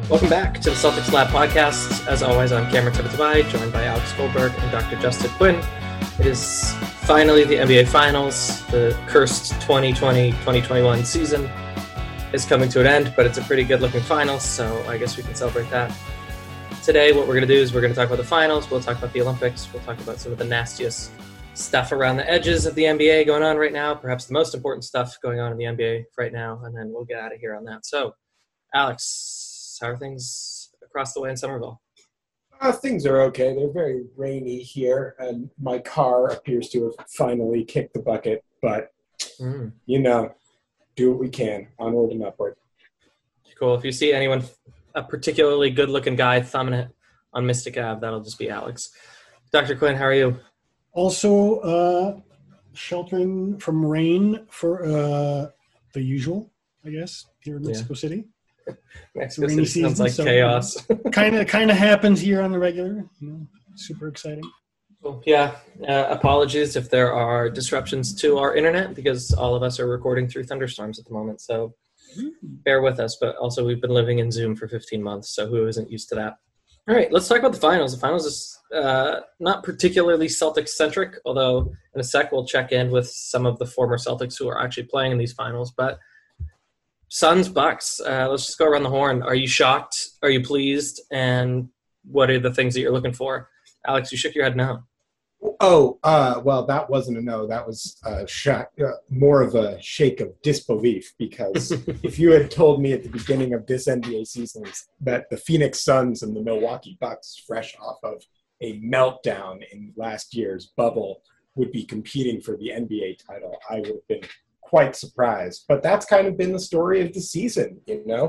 Welcome back to the Celtics Lab podcast. As always, I'm Cameron Tabatabai, joined by Alex Goldberg and Dr. Justin Quinn. It is finally the NBA Finals. The cursed 2020-2021 season is coming to an end, but it's a pretty good-looking finals, so I guess we can celebrate that. Today, what we're going to do is we're going to talk about the finals, we'll talk about the Olympics, we'll talk about some of the nastiest stuff around the edges of the NBA going on right now, perhaps the most important stuff going on in the NBA right now, and then we'll get out of here on that. So, Alex, how are things across the way in Somerville? Things are okay. They're very rainy here, and my car appears to have finally kicked the bucket, but, do what we can, onward and upward. Cool. If you see anyone, a particularly good-looking guy thumbing it on Mystic Ave, that'll just be Alex. Dr. Quinn, how are you? Also, sheltering from rain for the usual, I guess, here in Mexico City. Mexico City sounds like chaos. kind of happens here on the regular. Super exciting. Cool. Yeah. Apologies if there are disruptions to our internet because all of us are recording through thunderstorms at the moment. So bear with us. But also, we've been living in Zoom for 15 months, so who isn't used to that? All right, let's talk about the finals. The finals is not particularly Celtics-centric, although in a sec we'll check in with some of the former Celtics who are actually playing in these finals. But Suns, Bucks, let's just go around the horn. Are you shocked? Are you pleased? And what are the things that you're looking for? Alex, you shook your head no. Well, that wasn't a no. That was a shock, more of a shake of disbelief, because if you had told me at the beginning of this NBA season that the Phoenix Suns and the Milwaukee Bucks, fresh off of a meltdown in last year's bubble, would be competing for the NBA title, I would have been quite surprised. But that's kind of been the story of the season.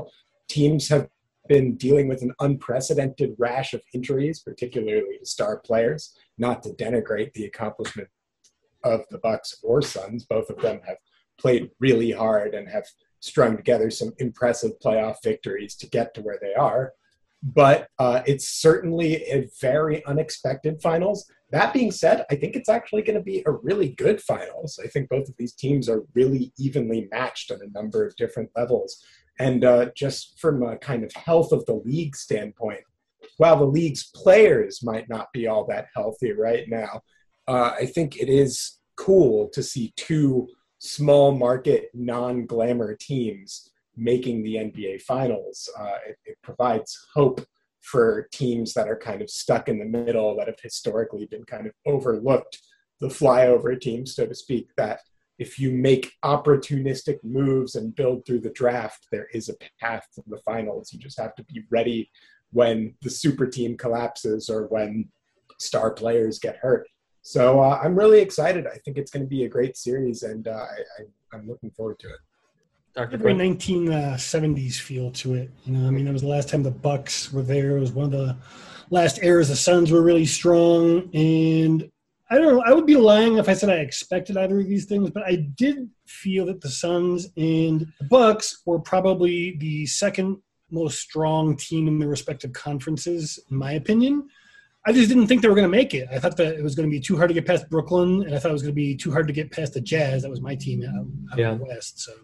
Teams have been dealing with an unprecedented rash of injuries, particularly to star players. Not to denigrate the accomplishment of the Bucks or Suns. Both of them have played really hard and have strung together some impressive playoff victories to get to where they are. But it's certainly a very unexpected finals. That being said, I think it's actually going to be a really good finals. I think both of these teams are really evenly matched on a number of different levels. And just from a kind of health of the league standpoint, while the league's players might not be all that healthy right now, I think it is cool to see two small market, non-glamour teams making the NBA Finals. It provides hope for teams that are kind of stuck in the middle, that have historically been kind of overlooked, the flyover teams, so to speak, that if you make opportunistic moves and build through the draft, there is a path to the finals. You just have to be ready when the super team collapses or when star players get hurt. So I'm really excited. I think it's going to be a great series, and I'm looking forward to it. Dr. Very 1970s feel to it. It was the last time the Bucks were there. It was one of the last eras the Suns were really strong, and I don't know. I would be lying if I said I expected either of these things, but I did feel that the Suns and the Bucks were probably the second most strong team in their respective conferences, in my opinion. I just didn't think they were going to make it. I thought that it was going to be too hard to get past Brooklyn, and I thought it was going to be too hard to get past the Jazz. That was my team out in the West. So,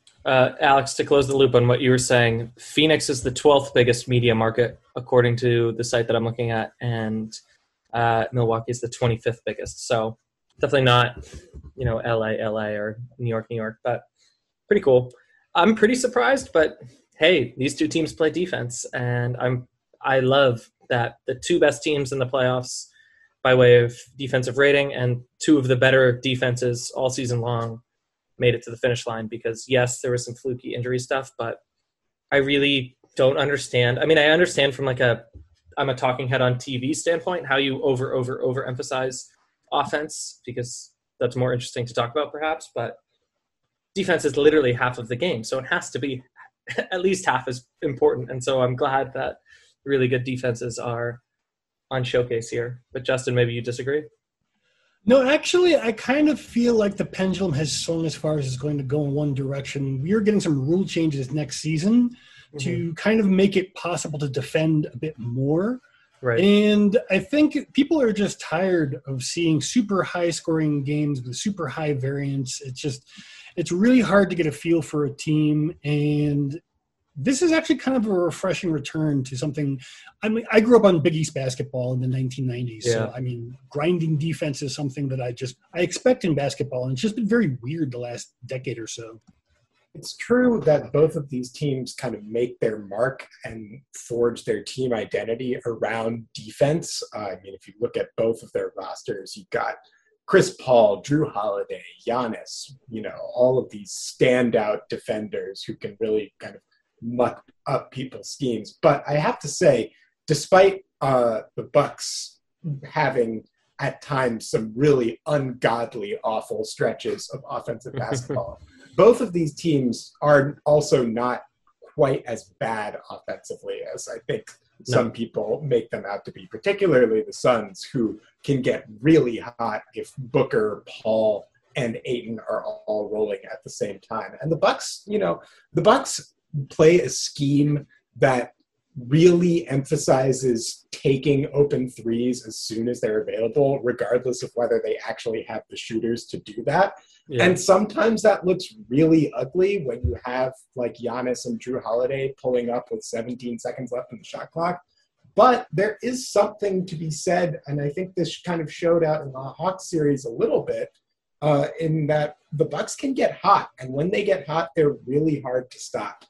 Alex, to close the loop on what you were saying, Phoenix is the 12th biggest media market, according to the site that I'm looking at, and Milwaukee is the 25th biggest. So definitely not, LA, or New York, but pretty cool. I'm pretty surprised, but hey, these two teams play defense, and I love that the two best teams in the playoffs by way of defensive rating and two of the better defenses all season long made it to the finish line, because yes, there was some fluky injury stuff, but I really don't understand. I mean, I understand from I'm a talking head on TV standpoint, how you overemphasize offense, because that's more interesting to talk about perhaps, but defense is literally half of the game. So it has to be at least half as important. And so I'm glad that really good defenses are on showcase here. But Justin, maybe you disagree? No, actually, I kind of feel like the pendulum has swung as far as it's going to go in one direction. We are getting some rule changes next season to kind of make it possible to defend a bit more. Right. And I think people are just tired of seeing super high-scoring games with super high variance. It's really hard to get a feel for a team, and this is actually kind of a refreshing return to something. I mean, I grew up on Big East basketball in the 1990s. Yeah. So, I mean, grinding defense is something that I expect in basketball. And it's just been very weird the last decade or so. It's true that both of these teams kind of make their mark and forge their team identity around defense. I mean, if you look at both of their rosters, you've got Chris Paul, Drew Holiday, Giannis, all of these standout defenders who can really kind of muck up people's schemes. But I have to say, despite the Bucks having at times some really ungodly, awful stretches of offensive basketball, both of these teams are also not quite as bad offensively as I think some people make them out to be, particularly the Suns, who can get really hot if Booker, Paul, and Ayton are all rolling at the same time. And the Bucks play a scheme that really emphasizes taking open threes as soon as they're available, regardless of whether they actually have the shooters to do that. Yeah. And sometimes that looks really ugly when you have like Giannis and Drew Holiday pulling up with 17 seconds left in the shot clock. But there is something to be said, and I think this kind of showed out in the Hawks series a little bit, in that the Bucks can get hot, and when they get hot, they're really hard to stop.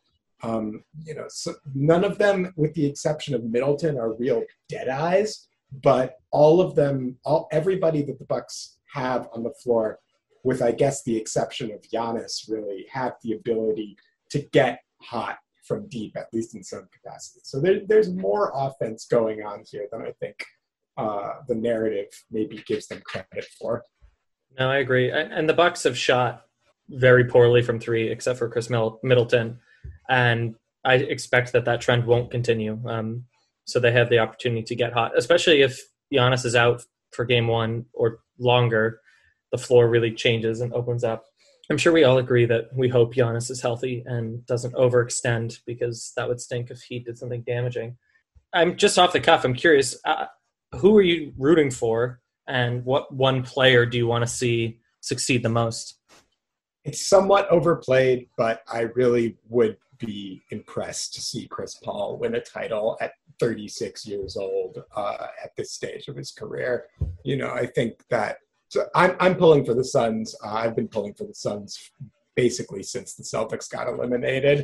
So none of them, with the exception of Middleton, are real dead eyes, but everybody that the Bucks have on the floor, with I guess the exception of Giannis, really have the ability to get hot from deep, at least in some capacity. So there's more offense going on here than I think the narrative maybe gives them credit for. No, I agree. And the Bucks have shot very poorly from three, except for Chris Middleton. And I expect that trend won't continue. So they have the opportunity to get hot, especially if Giannis is out for game one or longer. The floor really changes and opens up. I'm sure we all agree that we hope Giannis is healthy and doesn't overextend, because that would stink if he did something damaging. I'm just off the cuff. I'm curious, who are you rooting for, and what one player do you want to see succeed the most? It's somewhat overplayed, but I really would be impressed to see Chris Paul win a title at 36 years old at this stage of his career. I think that I'm pulling for the Suns. I've been pulling for the Suns basically since the Celtics got eliminated.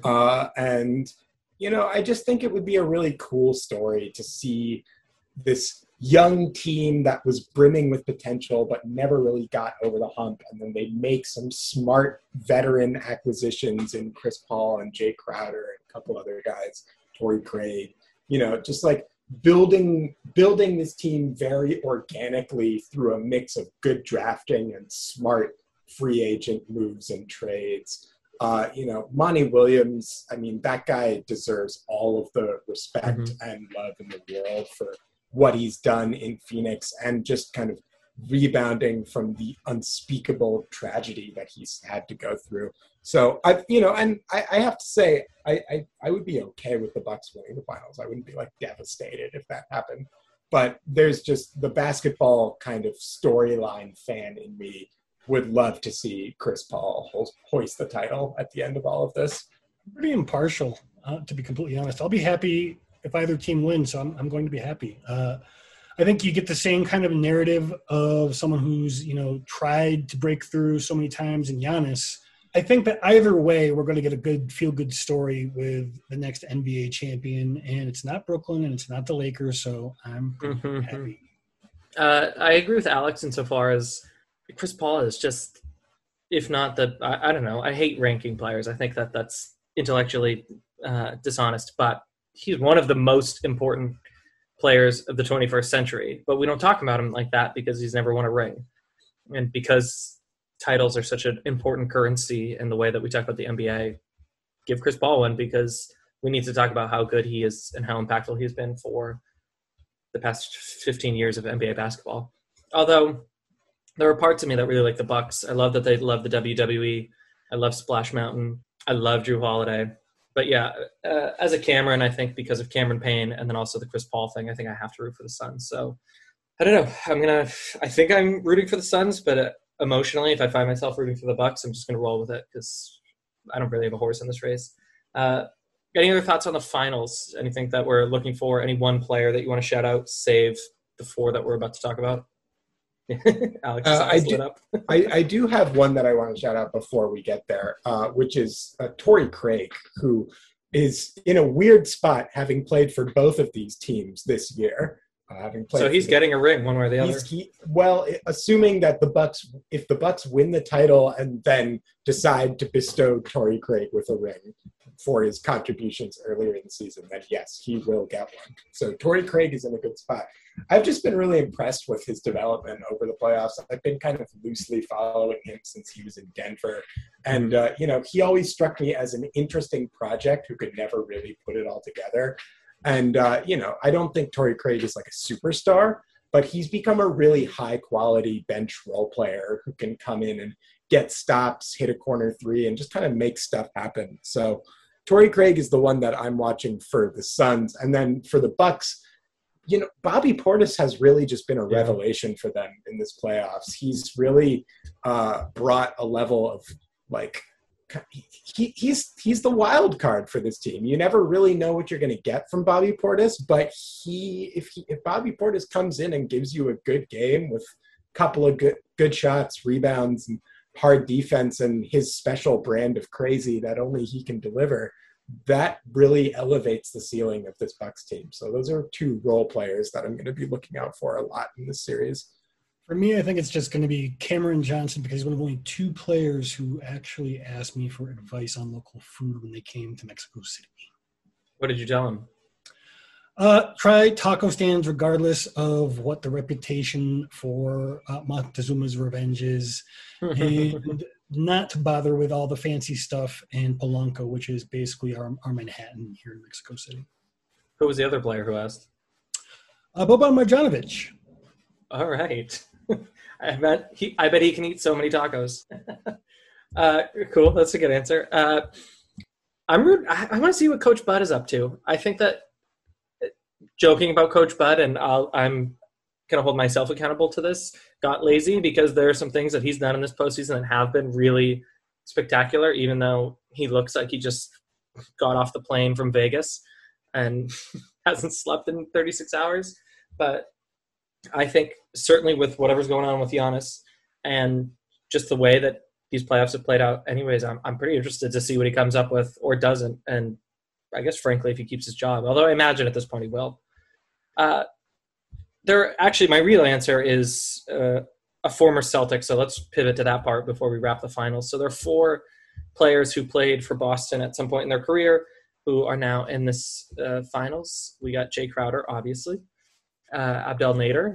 I just think it would be a really cool story to see this young team that was brimming with potential but never really got over the hump, and then they make some smart veteran acquisitions in Chris Paul and Jay Crowder and a couple other guys, Torrey Craig, just like building this team very organically through a mix of good drafting and smart free agent moves and trades. Monty Williams, I mean, that guy deserves all of the respect and love in the world for what he's done in Phoenix and just kind of rebounding from the unspeakable tragedy that he's had to go through. So I have to say, I would be okay with the Bucks winning the finals. I wouldn't be like devastated if that happened. But there's just the basketball kind of storyline fan in me would love to see Chris Paul hoist the title at the end of all of this. I'm pretty impartial, to be completely honest. I'll be happy if either team wins, so I'm going to be happy. I think you get the same kind of narrative of someone who's, tried to break through so many times in Giannis. I think that either way, we're going to get a good feel-good story with the next NBA champion, and it's not Brooklyn and it's not the Lakers, so I'm pretty happy. I agree with Alex insofar as Chris Paul is just, if not I don't know, I hate ranking players. I think that's intellectually dishonest, but he's one of the most important players of the 21st century, but we don't talk about him like that because he's never won a ring. And because titles are such an important currency in the way that we talk about the NBA, give Chris Paul one, because we need to talk about how good he is and how impactful he's been for the past 15 years of NBA basketball. Although there are parts of me that really like the Bucks. I love that they love the WWE. I love Splash Mountain. I love Drew Holiday. But yeah, as a Cameron, I think because of Cameron Payne and then also the Chris Paul thing, I think I have to root for the Suns. So I don't know. I think I'm rooting for the Suns, but emotionally, if I find myself rooting for the Bucks, I'm just going to roll with it because I don't really have a horse in this race. Any other thoughts on the finals? Anything that we're looking for? Any one player that you want to shout out, save the four that we're about to talk about? Alex's eyes lit up. I do have one that I want to shout out before we get there, which is Torrey Craig, who is in a weird spot, having played for both of these teams this year. So he's getting a ring one way or the other. Assuming that if the Bucks win the title and then decide to bestow Torrey Craig with a ring for his contributions earlier in the season, then yes, he will get one. So Torrey Craig is in a good spot. I've just been really impressed with his development over the playoffs. I've been kind of loosely following him since he was in Denver. And, he always struck me as an interesting project who could never really put it all together. And, I don't think Torrey Craig is like a superstar, but he's become a really high-quality bench role player who can come in and get stops, hit a corner three, and just kind of make stuff happen. So Torrey Craig is the one that I'm watching for the Suns. And then for the Bucks, Bobby Portis has really just been a revelation for them in this playoffs. He's really brought a level of he's the wild card for this team. You never really know what you're going to get from Bobby Portis, but if Bobby Portis comes in and gives you a good game with a couple of good shots, rebounds, and hard defense, and his special brand of crazy that only he can deliver, that really elevates the ceiling of this Bucks team. So those are two role players that I'm going to be looking out for a lot in this series. For me, I think it's just going to be Cameron Johnson, because he's one of only two players who actually asked me for advice on local food when they came to Mexico City. What did you tell him? Try taco stands regardless of what the reputation for Montezuma's Revenge is, and not to bother with all the fancy stuff in Polanco, which is basically our Manhattan here in Mexico City. Who was the other player who asked? Boban Marjanovic. All right. I bet he can eat so many tacos. Cool. That's a good answer. I want to see what Coach Bud is up to. I think that joking about Coach Bud, and I'm going to hold myself accountable to this, got lazy, because there are some things that he's done in this postseason that have been really spectacular, even though he looks like he just got off the plane from Vegas and hasn't slept in 36 hours. But I think certainly with whatever's going on with Giannis and just the way that these playoffs have played out anyways, I'm pretty interested to see what he comes up with or doesn't. And I guess, frankly, if he keeps his job, although I imagine at this point he will. My real answer is a former Celtic. So let's pivot to that part before we wrap the finals. So there are four players who played for Boston at some point in their career who are now in this finals. We got Jay Crowder, obviously. Abdel Nader,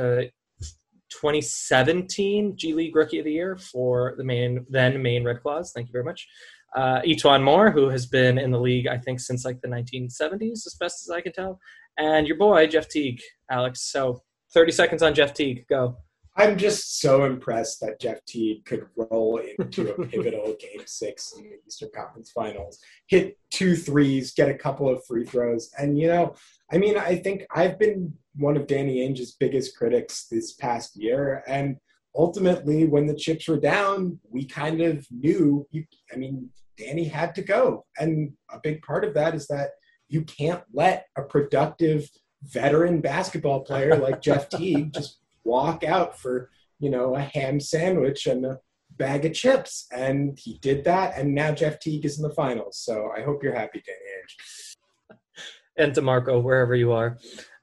2017 G League Rookie of the Year for the Maine Red Claws. Thank you very much. Etuan Moore, who has been in the league, I think, since like the 1970s, as best as I can tell. And your boy, Jeff Teague, Alex. So 30 seconds on Jeff Teague. Go. I'm just so impressed that Jeff Teague could roll into a pivotal Game 6 in the Eastern Conference Finals, hit 2 threes, get a couple of free throws. And, I think I've been one of Danny Ainge's biggest critics this past year. And ultimately, when the chips were down, we kind of knew, Danny had to go. And a big part of that is that you can't let a productive veteran basketball player like Jeff Teague just walk out for, a ham sandwich and a bag of chips. And he did that, and now Jeff Teague is in the finals. So I hope you're happy, Danny Ainge. And DeMarco, wherever you are.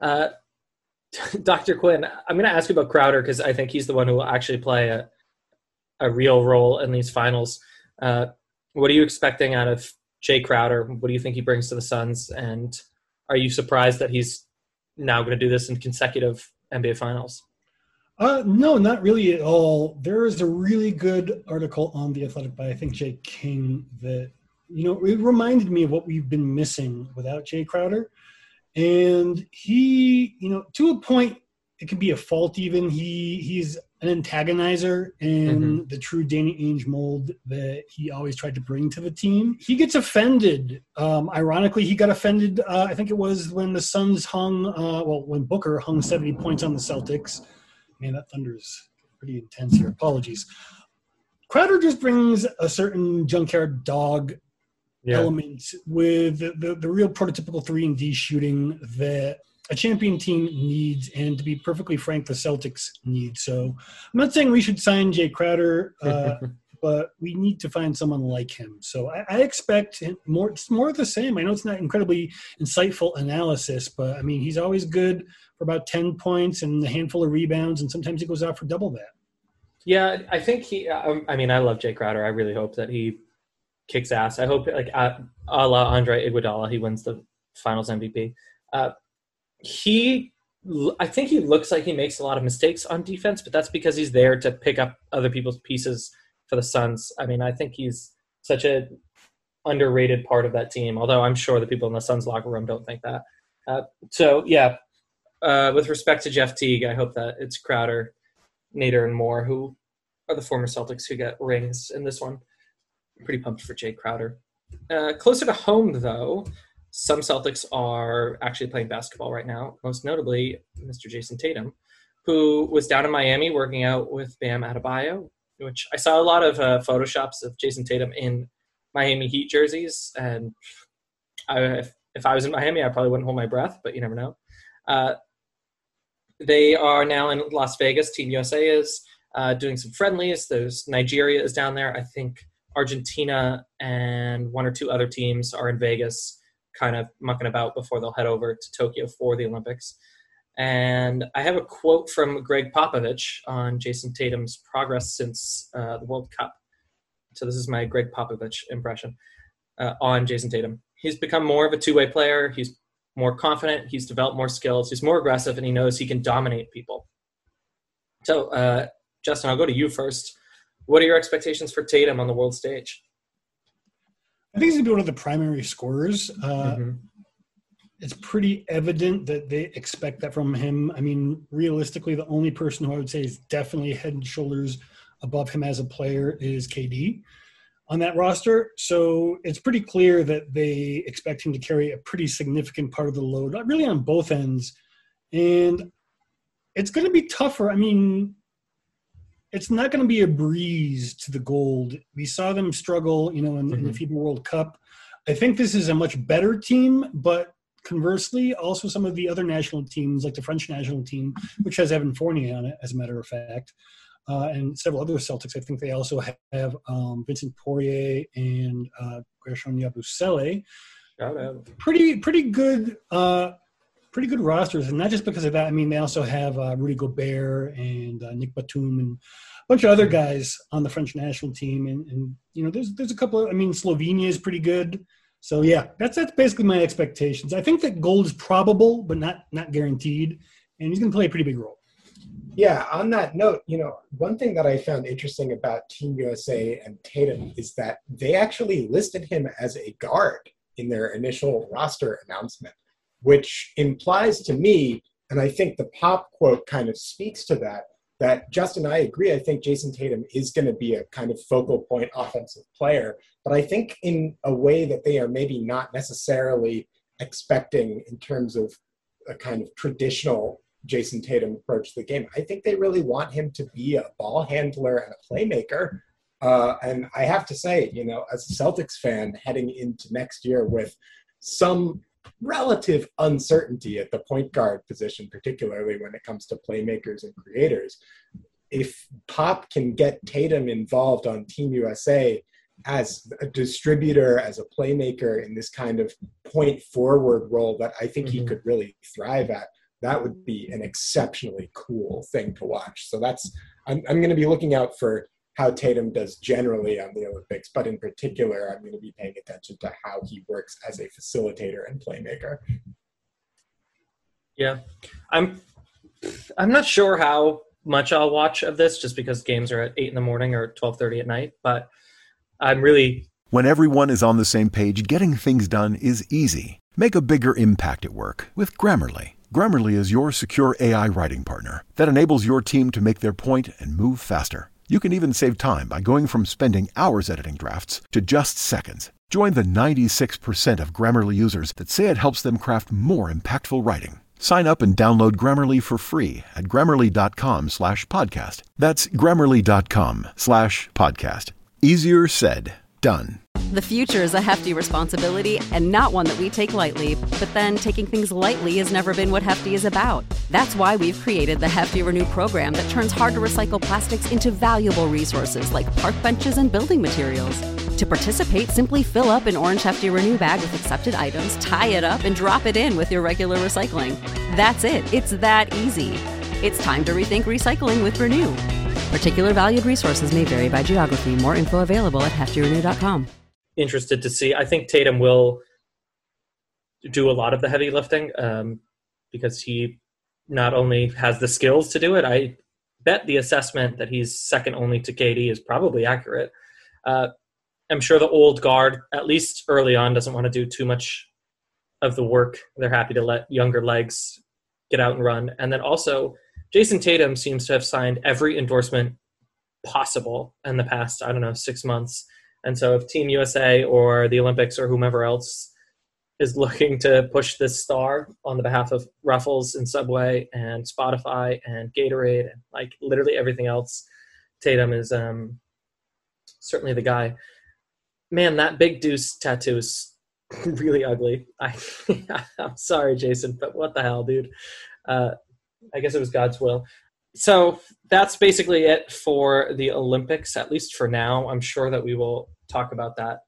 Dr. Quinn, I'm going to ask you about Crowder, because I think he's the one who will actually play a real role in these finals. What are you expecting out of Jay Crowder? What do you think he brings to the Suns? And are you surprised that he's now going to do this in consecutive NBA finals? No, not really at all. There is a really good article on The Athletic by, I think, Jay King that, it reminded me of what we've been missing without Jay Crowder. And he, to a point, it could be a fault even. He's an antagonizer in the true Danny Ainge mold that he always tried to bring to the team. He gets offended. Ironically, he got offended, I think it was when the Suns when Booker hung 70 points on the Celtics. Man, that thunder is pretty intense here. Apologies. Crowder just brings a certain junkyard dog element with the real prototypical 3-and-D shooting that a champion team needs, and to be perfectly frank, the Celtics need. So I'm not saying we should sign Jay Crowder, but we need to find someone like him. So I expect more. It's more of the same. I know it's not incredibly insightful analysis, but I mean, he's always good for about 10 points and a handful of rebounds, and sometimes he goes out for double that. Yeah, I think I love Jay Crowder. I really hope that he kicks ass. I hope, like, a la Andre Iguodala, he wins the Finals MVP. I think he looks like he makes a lot of mistakes on defense, but that's because he's there to pick up other people's pieces for the Suns. I mean, I think he's such a underrated part of that team, although I'm sure the people in the Suns locker room don't think that. With respect to Jeff Teague, I hope that it's Crowder, Nader, and Moore, who are the former Celtics who get rings in this one. I'm pretty pumped for Jay Crowder. Closer to home, though, some Celtics are actually playing basketball right now, most notably Mr. Jason Tatum, who was down in Miami working out with Bam Adebayo, which I saw a lot of Photoshops of Jason Tatum in Miami Heat jerseys. And if I was in Miami, I probably wouldn't hold my breath, but you never know. They are now in Las Vegas. Team USA is doing some friendlies. There's Nigeria is down there. I think Argentina and one or two other teams are in Vegas kind of mucking about before they'll head over to Tokyo for the Olympics. And I have a quote from Greg Popovich on Jason Tatum's progress since the World Cup. So this is my Greg Popovich impression on Jason Tatum. He's become more of a two-way player. He's more confident. He's developed more skills. He's more aggressive, and he knows he can dominate people. So, Justin, I'll go to you first. What are your expectations for Tatum on the world stage? I think he's going to be one of the primary scorers. It's pretty evident that they expect that from him. I mean, realistically, the only person who I would say is definitely head and shoulders above him as a player is KD on that roster. So it's pretty clear that they expect him to carry a pretty significant part of the load, really on both ends. And it's going to be tougher. I mean, it's not going to be a breeze to the gold. We saw them struggle, in the FIBA World Cup. I think this is a much better team, but conversely, also some of the other national teams, like the French national team, which has Evan Fournier on it, as a matter of fact, and several other Celtics. I think they also have Vincent Poirier and Gershon Yabusele. Pretty good rosters, and not just because of that. I mean, they also have Rudy Gobert and Nick Batum and a bunch of other guys on the French national team. And there's a couple of, Slovenia is pretty good. So yeah, that's basically my expectations. I think that gold is probable, but not guaranteed, and he's going to play a pretty big role. Yeah, on that note, one thing that I found interesting about Team USA and Tatum is that they actually listed him as a guard in their initial roster announcement, which implies to me, and I think the Pop quote kind of speaks to that Justin, I agree. I think Jason Tatum is going to be a kind of focal point offensive player, but I think in a way that they are maybe not necessarily expecting in terms of a kind of traditional Jason Tatum approach to the game. I think they really want him to be a ball handler and a playmaker. And I have to say, as a Celtics fan heading into next year with some relative uncertainty at the point guard position, particularly when it comes to playmakers and creators, if Pop can get Tatum involved on Team USA as a distributor, as a playmaker in this kind of point forward role that I think he could really thrive at, that would be an exceptionally cool thing to watch. So I'm going to be looking out for how Tatum does generally on the Olympics, but in particular, I'm going to be paying attention to how he works as a facilitator and playmaker. Yeah, I'm not sure how much I'll watch of this, just because games are at 8 a.m. or 12:30 at night. But I'm really when everyone is on the same page, getting things done is easy. Make a bigger impact at work with Grammarly. Grammarly is your secure AI writing partner that enables your team to make their point and move faster. You can even save time by going from spending hours editing drafts to just seconds. Join the 96% of Grammarly users that say it helps them craft more impactful writing. Sign up and download Grammarly for free at Grammarly.com/podcast. That's Grammarly.com/podcast. Easier said, done. The future is a hefty responsibility and not one that we take lightly, but then taking things lightly has never been what Hefty is about. That's why we've created the Hefty Renew program that turns hard-to-recycle plastics into valuable resources like park benches and building materials. To participate, simply fill up an orange Hefty Renew bag with accepted items, tie it up, and drop it in with your regular recycling. That's it. It's that easy. It's time to rethink recycling with Renew. Particular valued resources may vary by geography. More info available at heftyrenew.com. Interested to see. I think Tatum will do a lot of the heavy lifting because he not only has the skills to do it, I bet the assessment that he's second only to KD is probably accurate. I'm sure the old guard, at least early on, doesn't want to do too much of the work. They're happy to let younger legs get out and run. And then also, Jason Tatum seems to have signed every endorsement possible in the past, 6 months. And so if Team USA or the Olympics or whomever else is looking to push this star on the behalf of Ruffles and Subway and Spotify and Gatorade and like literally everything else, Tatum is certainly the guy. Man, that big deuce tattoo is really ugly. I'm sorry, Jason, but what the hell, dude? I guess it was God's will. So that's basically it for the Olympics, at least for now. I'm sure that we will talk about that.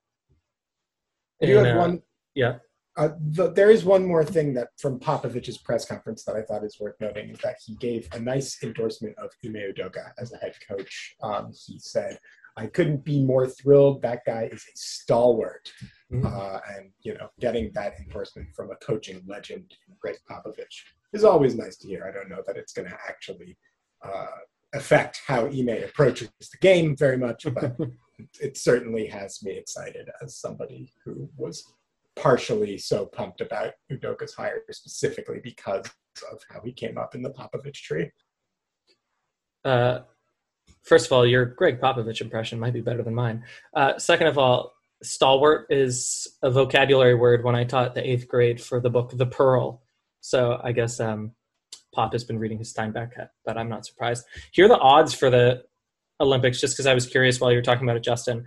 You have one. Yeah. There is one more thing that from Popovich's press conference that I thought is worth noting is that he gave a nice endorsement of Ime Udoka as a head coach. He said, "I couldn't be more thrilled. That guy is a stalwart." And getting that endorsement from a coaching legend, Greg Popovich, is always nice to hear. I don't know that it's going to actually affect how Ime approaches the game very much, but it certainly has me excited as somebody who was partially so pumped about Udoka's hire specifically because of how he came up in the Popovich tree. First of all, your Greg Popovich impression might be better than mine. Second of all, stalwart is a vocabulary word when I taught the 8th grade for the book The Pearl. So I guess Pop has been reading his Steinbeck, but I'm not surprised. Here are the odds for the Olympics, just because I was curious while you were talking about it, Justin.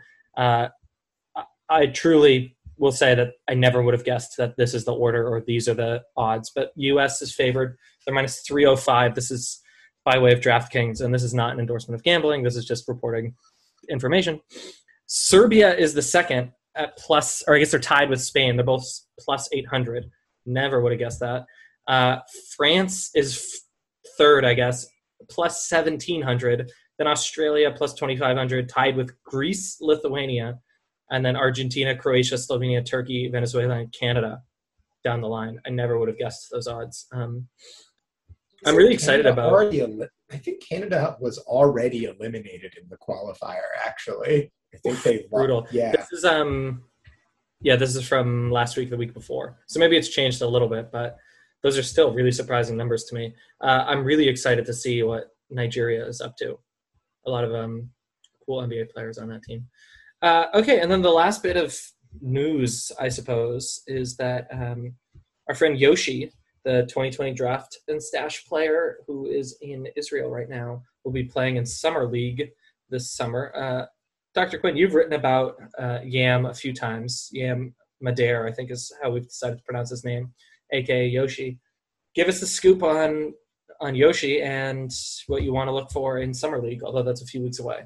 I truly will say that I never would have guessed that this is the order or these are the odds, but U.S. is favored. They're minus 305. This is by way of DraftKings, and this is not an endorsement of gambling. This is just reporting information. Serbia is the second at plus, or I guess they're tied with Spain. They're both plus 800. Never would have guessed that. France is third, I guess, plus 1,700. Then Australia plus 2,500, tied with Greece, Lithuania, and then Argentina, Croatia, Slovenia, Turkey, Venezuela, and Canada down the line. I never would have guessed those odds. I'm really excited about. I think Canada was already eliminated in the qualifier. Actually, I think they brutal. Yeah, this is from last week, the week before. So maybe it's changed a little bit, but those are still really surprising numbers to me. I'm really excited to see what Nigeria is up to. A lot of cool NBA players on that team. Okay, and then the last bit of news, I suppose, is that our friend Yoshi, the 2020 draft and stash player who is in Israel right now, will be playing in Summer League this summer. Dr. Quinn, you've written about Yam a few times. Yam Madare, I think is how we've decided to pronounce his name, a.k.a. Yoshi. Give us the scoop on Yoshi and what you want to look for in Summer League, although that's a few weeks away.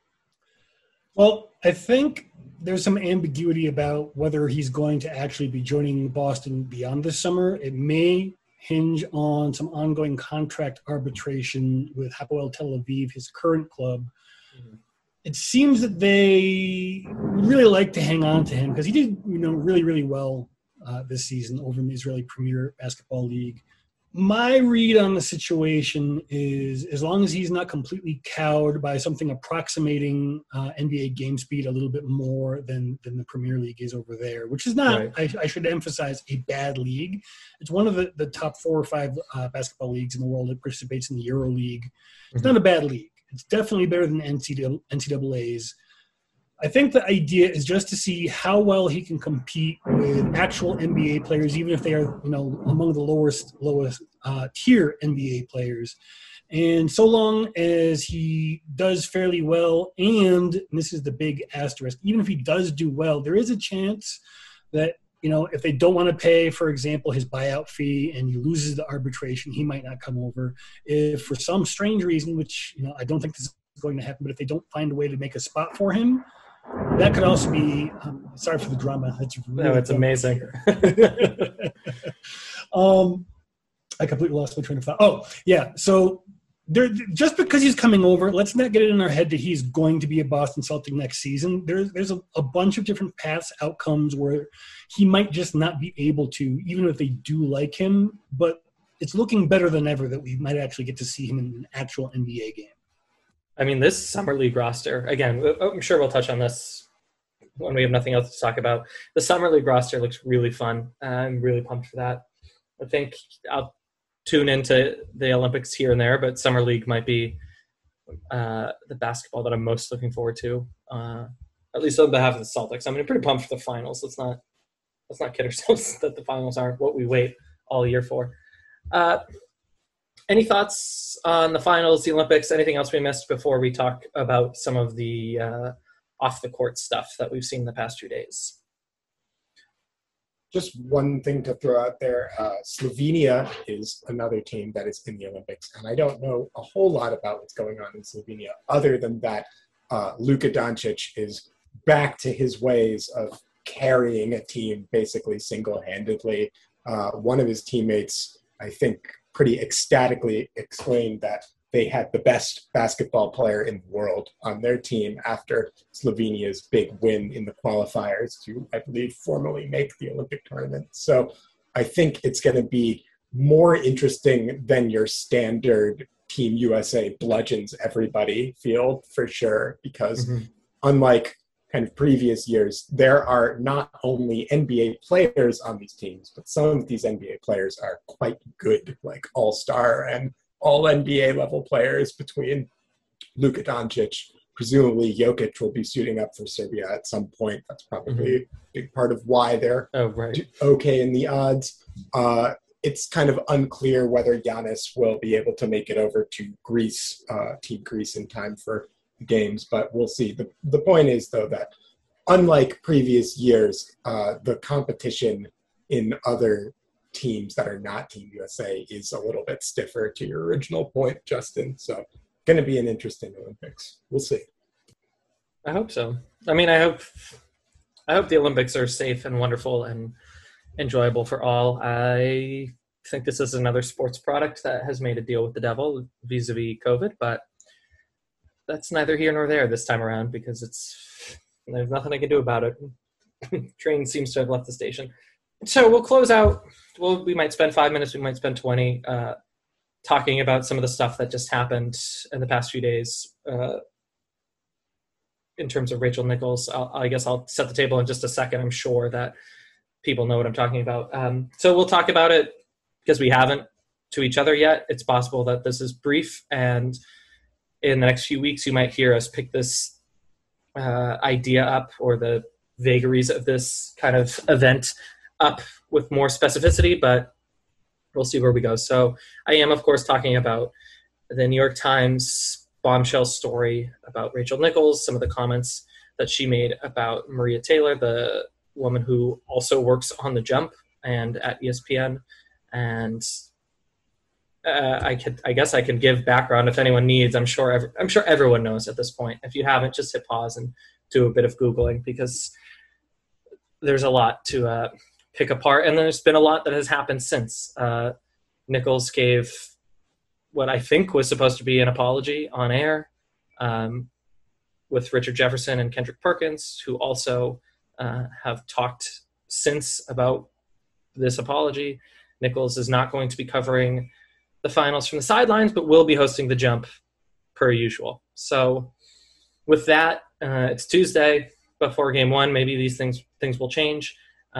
Well, I think there's some ambiguity about whether he's going to actually be joining Boston beyond this summer. It may hinge on some ongoing contract arbitration with Hapoel Tel Aviv, his current club. Mm-hmm. It seems that they really like to hang on to him because he did, really, really well this season over in the Israeli Premier Basketball League. My read on the situation is as long as he's not completely cowed by something approximating NBA game speed a little bit more than the Premier League is over there, which is not, right. I should emphasize, a bad league. It's one of the top 4 or 5 basketball leagues in the world that participates in the Euro League. It's not a bad league. It's definitely better than NCAA's. I think the idea is just to see how well he can compete with actual NBA players, even if they are, among the lowest tier NBA players. And so long as he does fairly well, and this is the big asterisk, even if he does do well, there is a chance that, if they don't want to pay, for example, his buyout fee and he loses the arbitration, he might not come over. If for some strange reason, which, I don't think this is going to happen, but if they don't find a way to make a spot for him, that could also be, sorry for the drama. It's amazing. I completely lost my train of thought. Oh, yeah. So just because he's coming over, let's not get it in our head that he's going to be a Boston Celtic next season. There's a bunch of different paths, outcomes where he might just not be able to, even if they do like him. But it's looking better than ever that we might actually get to see him in an actual NBA game. I mean, this Summer League roster, again, I'm sure we'll touch on this when we have nothing else to talk about. The Summer League roster looks really fun. I'm really pumped for that. I think I'll tune into the Olympics here and there, but Summer League might be the basketball that I'm most looking forward to, at least on behalf of the Celtics. I mean, I'm pretty pumped for the finals. Let's not kid ourselves that the finals aren't what we wait all year for. Any thoughts on the finals, the Olympics, anything else we missed before we talk about some of the off-the-court stuff that we've seen the past 2 days? Just one thing to throw out there. Slovenia is another team that is in the Olympics, and I don't know a whole lot about what's going on in Slovenia other than that Luka Doncic is back to his ways of carrying a team basically single-handedly. One of his teammates, I think, pretty ecstatically exclaimed that they had the best basketball player in the world on their team after Slovenia's big win in the qualifiers to, I believe, formally make the Olympic tournament. So I think it's going to be more interesting than your standard Team USA bludgeons everybody field for sure, because unlike kind of previous years, there are not only NBA players on these teams, but some of these NBA players are quite good, like all-star and all-NBA level players between Luka Doncic. Presumably Jokic will be suiting up for Serbia at some point. That's probably a big part of why they're okay in the odds. It's kind of unclear whether Giannis will be able to make it over to Greece, Team Greece, in time for games, but we'll see. The point is, though, that unlike previous years, the competition in other teams that are not Team USA is a little bit stiffer, to your original point, Justin. So going to be an interesting Olympics. We'll see. I hope so. I mean, I hope the Olympics are safe and wonderful and enjoyable for all. I think this is another sports product that has made a deal with the devil vis-a-vis COVID, but that's neither here nor there this time around because there's nothing I can do about it. Train seems to have left the station. So we'll close out. We might spend 5 minutes, we might spend 20 talking about some of the stuff that just happened in the past few days in terms of Rachel Nichols. I guess I'll set the table in just a second. I'm sure that people know what I'm talking about. So we'll talk about it because we haven't to each other yet. It's possible that this is brief, and in the next few weeks you might hear us pick this idea up or the vagaries of this kind of event up with more specificity, but we'll see where we go. So I am, of course, talking about the New York Times bombshell story about Rachel Nichols, some of the comments that she made about Maria Taylor, the woman who also works on The Jump and at ESPN. And I guess I can give background if anyone needs. I'm sure everyone knows at this point. If you haven't, just hit pause and do a bit of Googling because there's a lot to pick apart, and there's been a lot that has happened since. Nichols gave what I think was supposed to be an apology on air with Richard Jefferson and Kendrick Perkins, who also have talked since about this apology. Nichols is not going to be covering the finals from the sidelines, but will be hosting The Jump per usual. So with that, it's Tuesday before game one. Maybe these things will change.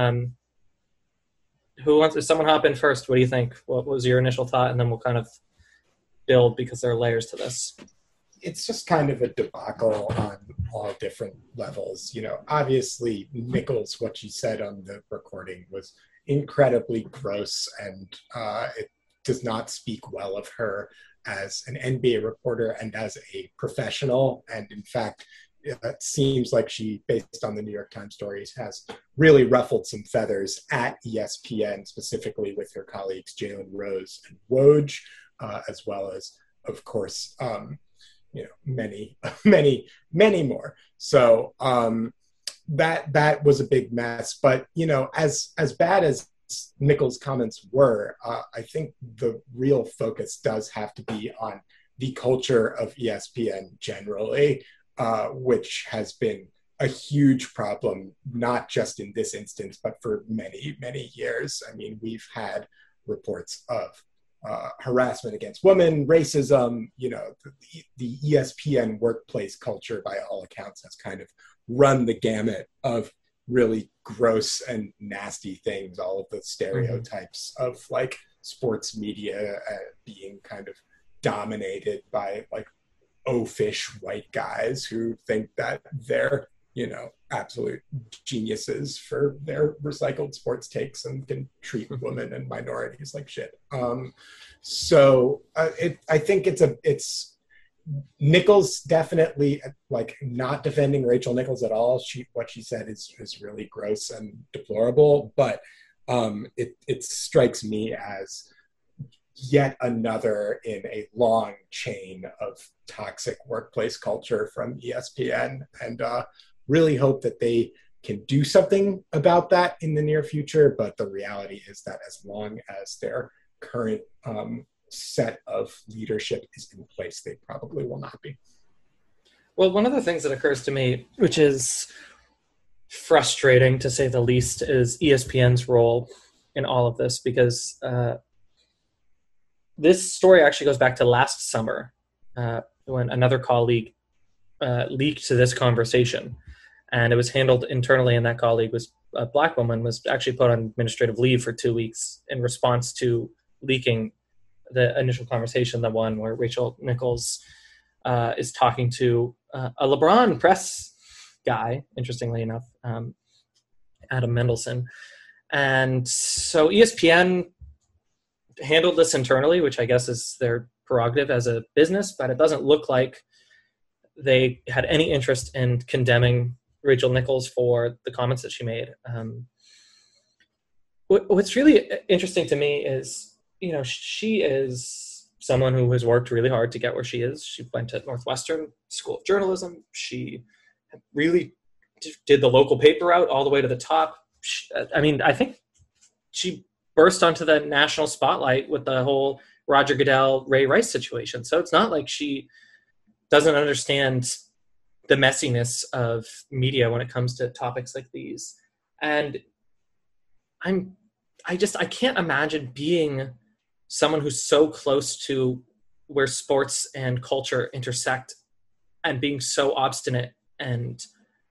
Does someone hop in first? What do you think? What was your initial thought? And then we'll kind of build because there are layers to this. it's just kind of a debacle on all different levels. Obviously Nichols, what she said on the recording was incredibly gross, and it does not speak well of her as an NBA reporter and as a professional. And in fact, it seems like she, based on the New York Times stories, has really ruffled some feathers at ESPN, specifically with her colleagues Jalen Rose and Woj, as well as, of course, many, many more. So that was a big mess. But as bad as Nichols' comments were, I think the real focus does have to be on the culture of ESPN generally, which has been a huge problem, not just in this instance, but for many, many years. I mean, we've had reports of harassment against women, racism. The ESPN workplace culture, by all accounts, has kind of run the gamut of really gross and nasty things, all of the stereotypes of like sports media being kind of dominated by like oafish white guys who think that they're absolute geniuses for their recycled sports takes and can treat women and minorities like shit. So I think it's Nichols definitely, like, not defending Rachel Nichols at all. What she said is really gross and deplorable, but it strikes me as yet another in a long chain of toxic workplace culture from ESPN, and really hope that they can do something about that in the near future. But the reality is that as long as their current set of leadership is in place, they probably will not be. Well, one of the things that occurs to me, which is frustrating to say the least, is ESPN's role in all of this, because this story actually goes back to last summer when another colleague leaked to this conversation, and it was handled internally, and that colleague was a black woman, was actually put on administrative leave for 2 weeks in response to leaking the initial conversation, the one where Rachel Nichols is talking to a LeBron press guy, interestingly enough, Adam Mendelson. And so ESPN handled this internally, which I guess is their prerogative as a business, but it doesn't look like they had any interest in condemning Rachel Nichols for the comments that she made. What's really interesting to me is, she is someone who has worked really hard to get where she is. She went to Northwestern School of Journalism. She really did the local paper route all the way to the top. I think she burst onto the national spotlight with the whole Roger Goodell, Ray Rice situation. So it's not like she doesn't understand the messiness of media when it comes to topics like these. And I can't imagine being someone who's so close to where sports and culture intersect and being so obstinate and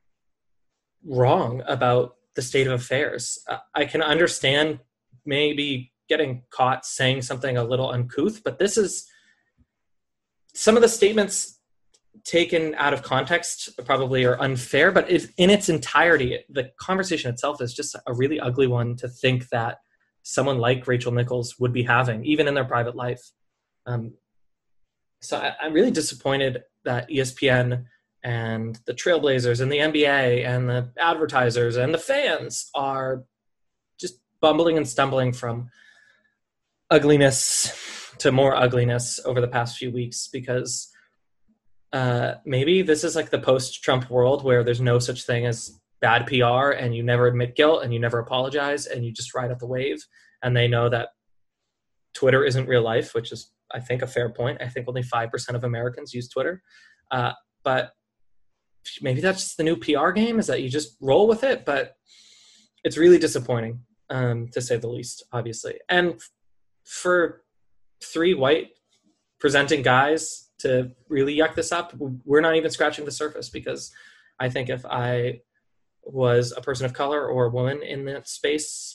wrong about the state of affairs. I can understand maybe getting caught saying something a little uncouth, but this is some of the statements taken out of context probably are unfair, but in its entirety, the conversation itself is just a really ugly one to think that someone like Rachel Nichols would be having, even in their private life. So I'm really disappointed that ESPN and the Trailblazers and the NBA and the advertisers and the fans are just bumbling and stumbling from ugliness to more ugliness over the past few weeks, because maybe this is like the post-Trump world where there's no such thing as bad PR and you never admit guilt and you never apologize and you just ride up the wave. And they know that Twitter isn't real life, which is, I think, a fair point. I think only 5% of Americans use Twitter. But maybe that's just the new PR game, is that you just roll with it. But it's really disappointing, to say the least, obviously. And for 3 white presenting guys to really yuck this up, we're not even scratching the surface, because I think if I was a person of color or a woman in that space,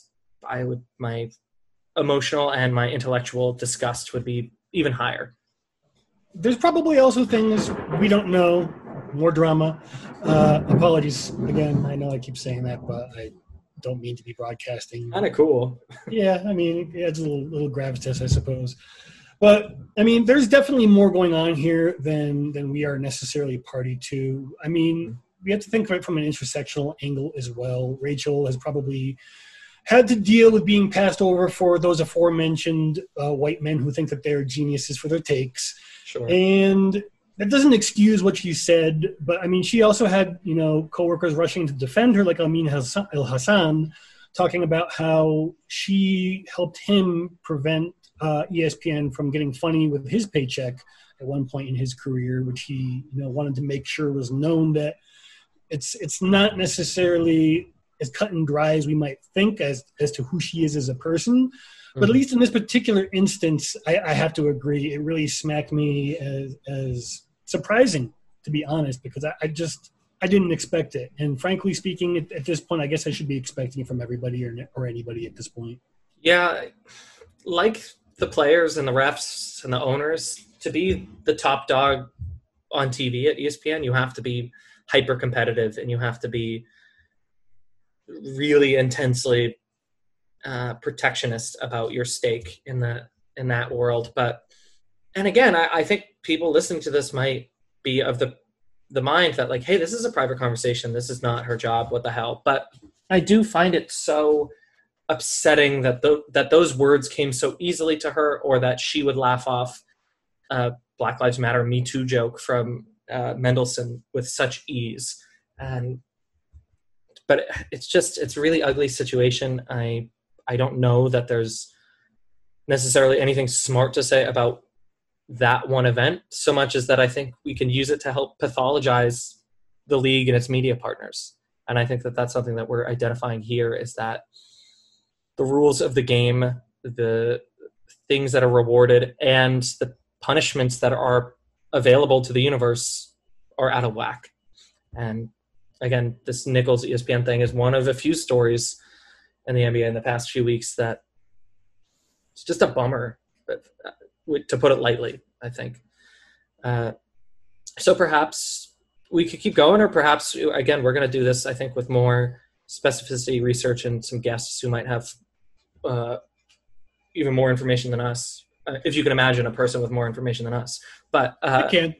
my emotional and my intellectual disgust would be even higher. there's probably also things we don't know, more drama. Apologies again. I know I keep saying that, but I don't mean to be broadcasting. Kind of cool. Yeah, I mean, it adds a little gravitas, I suppose. But, I mean, there's definitely more going on here than we are necessarily party to. I mean, we have to think of it from an intersectional angle as well. Rachel has probably had to deal with being passed over for those aforementioned white men who think that they're geniuses for their takes. Sure. And that doesn't excuse what she said, but I mean, she also had, coworkers rushing to defend her, like Amin El Hassan, talking about how she helped him prevent ESPN from getting funny with his paycheck at one point in his career, which he, wanted to make sure was known that it's not necessarily as cut and dry as we might think as to who she is as a person. But at least in this particular instance, I have to agree. It really smacked me as surprising, to be honest, because I didn't expect it. And frankly speaking, at this point, I guess I should be expecting it from everybody or anybody at this point. Yeah, like the players and the refs and the owners, to be the top dog on TV at ESPN, you have to be hyper competitive and you have to be really intensely protectionist about your stake in that world. And again, I think people listening to this might be of the mind that like, hey, this is a private conversation. This is not her job. What the hell? But I do find it so upsetting that that those words came so easily to her, or that she would laugh off Black Lives Matter Me Too joke from Mendelsohn with such ease. But it's a really ugly situation. I don't know that there's necessarily anything smart to say about that one event, so much as that I think we can use it to help pathologize the league and its media partners. And I think that that's something that we're identifying here, is that the rules of the game, the things that are rewarded, and the punishments that are available to the universe are out of whack. And again, this Nichols ESPN thing is one of a few stories in the NBA in the past few weeks that it's just a bummer, to put it lightly, I think. So perhaps we could keep going, or perhaps, again, we're going to do this, I think, with more specificity research and some guests who might have even more information than us, if you can imagine a person with more information than us. But I can.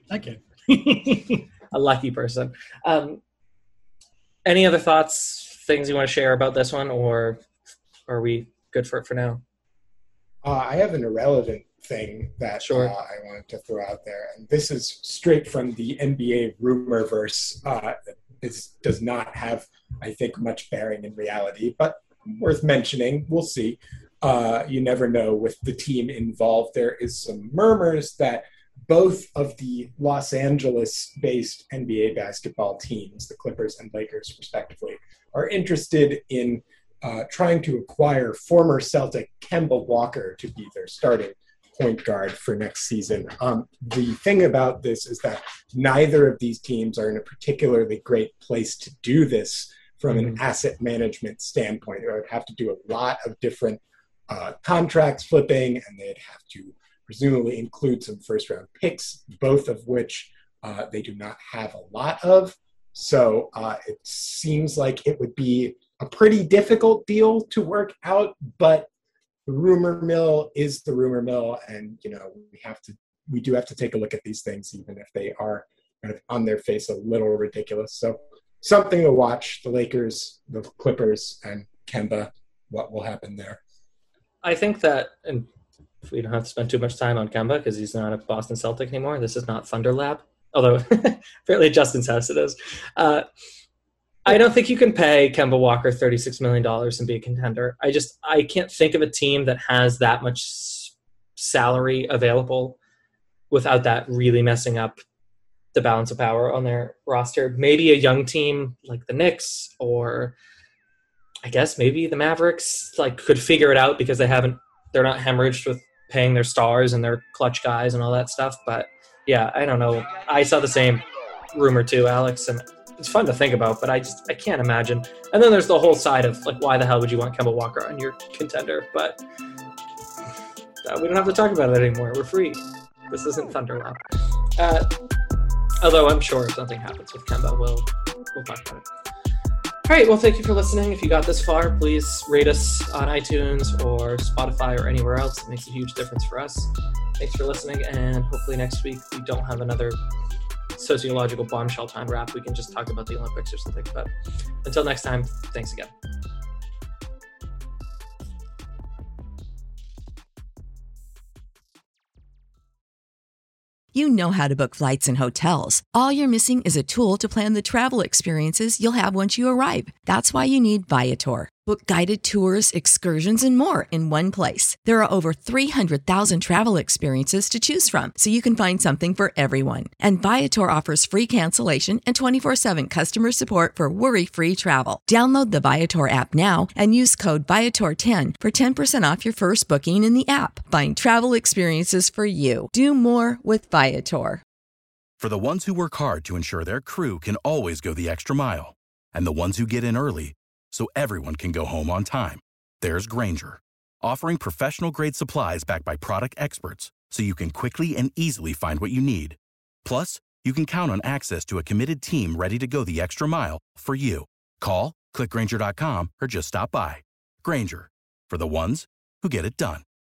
A lucky person. Any other thoughts, things you want to share about this one, or are we good for it for now? I have an irrelevant thing that Sure. I wanted to throw out there, and this is straight from the NBA rumorverse. It does not have, I think, much bearing in reality, but worth mentioning. We'll see. You never know with the team involved. There is some murmurs that both of the Los Angeles-based NBA basketball teams, the Clippers and Lakers respectively, are interested in trying to acquire former Celtic Kemba Walker to be their starting point guard for next season. The thing about this is that neither of these teams are in a particularly great place to do this from an asset management standpoint. They would have to do a lot of different contracts flipping, and they'd have to presumably include some first-round picks, both of which they do not have a lot of. So it seems like it would be a pretty difficult deal to work out, but the rumor mill is the rumor mill, and we do have to take a look at these things, even if they are kind of on their face a little ridiculous. So something to watch: the Lakers, the Clippers, and Kemba. What will happen there? I think that, and we don't have to spend too much time on Kemba because he's not a Boston Celtic anymore. This is not Thunder Lab, although apparently at Justin's house it is. I don't think you can pay Kemba Walker $36 million and be a contender. I can't think of a team that has that much salary available without that really messing up the balance of power on their roster. Maybe a young team like the Knicks, or I guess maybe the Mavericks could figure it out because they're not hemorrhaged with paying their stars and their clutch guys and all that stuff. But yeah, I don't know. I saw the same rumor too, Alex, and it's fun to think about, but I can't imagine. And then there's the whole side of why the hell would you want Kemba Walker on your contender? But we don't have to talk about it anymore. We're free. This isn't Thunder Lab. Although I'm sure if something happens with Kemba, we'll talk about it. All right, well, thank you for listening. If you got this far, please rate us on iTunes or Spotify or anywhere else. It makes a huge difference for us. Thanks for listening, and hopefully next week we don't have another sociological bombshell time wrap. We can just talk about the Olympics or something. But until next time, thanks again. You know how to book flights and hotels. All you're missing is a tool to plan the travel experiences you'll have once you arrive. That's why you need Viator. Book guided tours, excursions, and more in one place. There are over 300,000 travel experiences to choose from, so you can find something for everyone. And Viator offers free cancellation and 24/7 customer support for worry-free travel. Download the Viator app now and use code Viator10 for 10% off your first booking in the app. Find travel experiences for you. Do more with Viator. For the ones who work hard to ensure their crew can always go the extra mile, and the ones who get in early so everyone can go home on time, there's Grainger, offering professional-grade supplies backed by product experts so you can quickly and easily find what you need. Plus, you can count on access to a committed team ready to go the extra mile for you. Call, click Grainger.com, or just stop by. Grainger, for the ones who get it done.